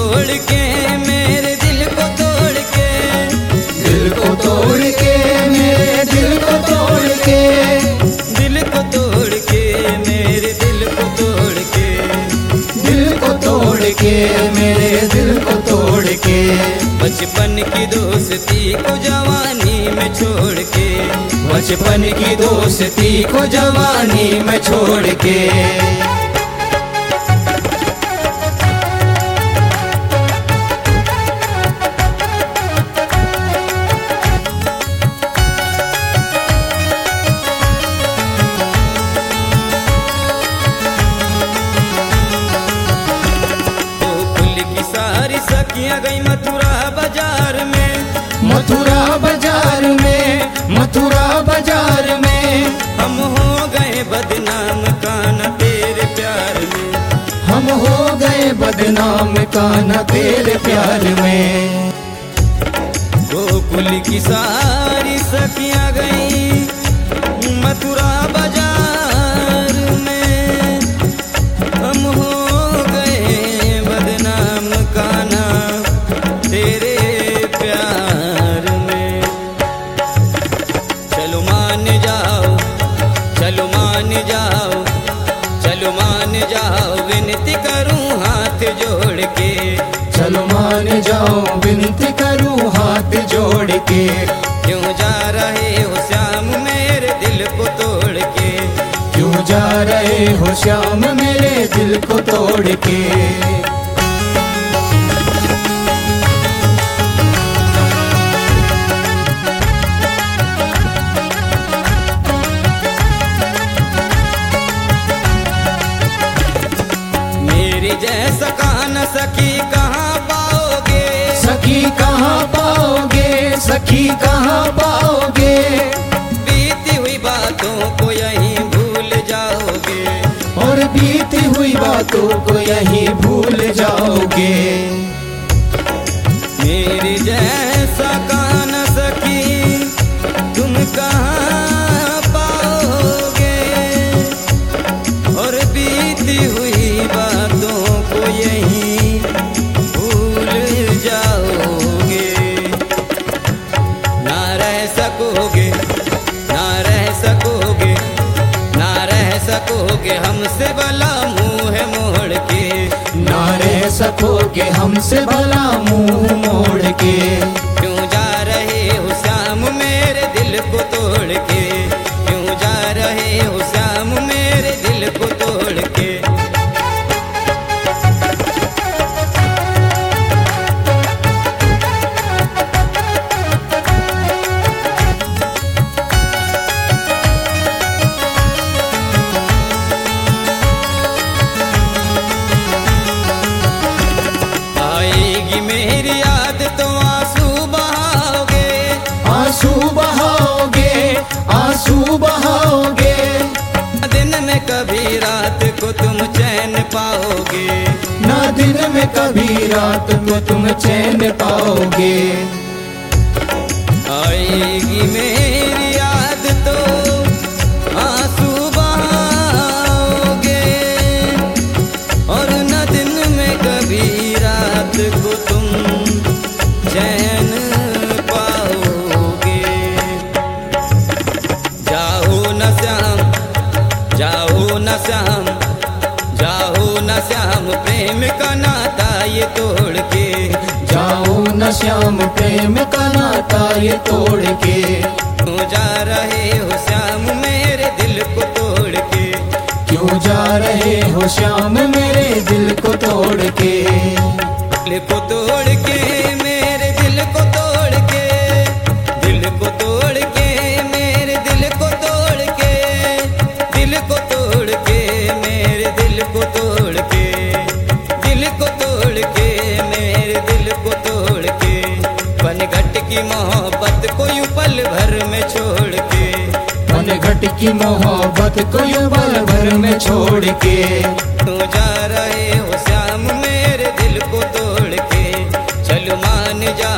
तोड़ के मेरे दिल को तोड़ के, दिल को तोड़ के मेरे दिल को तोड़ के, दिल को तोड़ के मेरे दिल को तोड़ के, दिल को तोड़ के मेरे दिल को तोड़ के, बचपन की दोस्ती को जवानी में छोड़ के, बचपन की दोस्ती को जवानी में छोड़ के। सखियां गई मथुरा बाजार में, मथुरा बाजार में, मथुरा बाजार में, हम हो गए बदनाम कान्हा तेरे प्यार में, हम हो गए बदनाम कान्हा तेरे प्यार में। गोकुल की सारी सखियां गई मथुरा बाजार में, हम हो गए बदनाम कान्हा तेरे प्यार में। चलो मान जाओ, चलो मान जाओ, चलो मान जाओ, विनती करूं हाथ जोड़ के, चलो मान जाओ विनती करूं हाथ जोड़ के। क्यों जा रहे हो श्याम मेरे दिल को तोड़ के, क्यों जा रहे हो श्याम मेरे दिल को तोड़ के। मेरी जैसा कान्हा सखी कहाँ पाओगे, सखी कहाँ पाओगे, सखी कहाँ पाओगे, बीती हुई बातों को यहीं भूल जाओगे, और बीती हुई बातों को यहीं भूल जाओगे। मेरी जैसा कान्हा सखी तुम कहाँ पाओगे, और बीती हुई बातों को यहीं भूल जाओगे। ना रह सकोगे, ना रह सकोगे, ना रह सकोगे हमसे भला मुंह मोड़ के, ना रह सकोगे हमसे भला मुंह मोड़ के। क्यों जा रहे हो श्याम मेरे दिल को तोड़ के, क्यों जा रहे हो श्याम मेरे दिल को तोड़ के। आएगी मेरी याद तो आंसू बहाओगे, आंसू बहाओगे, आंसू बहाओगे, दिन में कभी रात को तुम चैन पाओगे, ना दिन में कभी रात को तुम चैन पाओगे। आएगी मेरी याद तो आंसू बहाओगे, और न दिन में कभी रात को तुम चैन पाओगे। जाओ न श्याम, जाओ न श्याम, जाओ न श्याम, प्रेम का नाता ये तोड़ के, जाओ न श्याम प्रेम का नाता ये तोड़ के। क्यों जा रहे हो श्याम मेरे दिल को तोड़ के, क्यों जा रहे हो श्याम मेरे दिल को तोड़ के। दिल को तोड़ के मेरे दिल को तोड़ के, दिल को तोड़ के मेरे दिल को तोड़ के, दिल को तोड़ के मेरे दिल को तोड़ के, दिल को तोड़ के मेरे दिल को तोड़ के। पनघट की मोहब्बत को यूं पल भर में छोड़ के, पनघट की मोहब्बत को यूं पल भर में छोड़ के। तू जा रहे हो श्याम मेरे दिल को तोड़ के, चल मान जा,